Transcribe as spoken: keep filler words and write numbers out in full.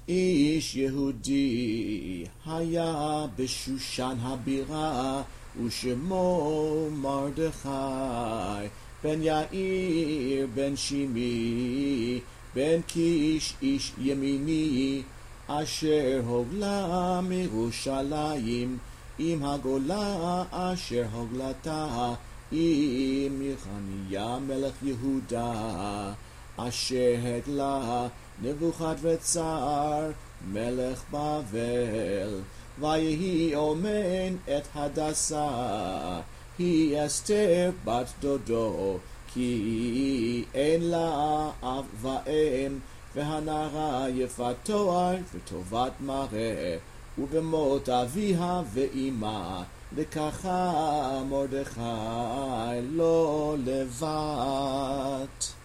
איש יהודי היה בשושן הבירה, ושמו מרדכי, בן יאיר בן שימי, בן קיש איש ימיני, אשר הוגלה מירושלים, עם הגולה אשר הוגלתה, עם יחניה מלך יהודה, אשר הגלה נבוכדרצר מלך בבל. ויהי אומן את הדסה, היא אסתר בת דודו, כי אין לה אב ואם, והנערה יפת תואר וטובת מראה, ובמות אביה ואימה לקחה מרדכי לא לבד.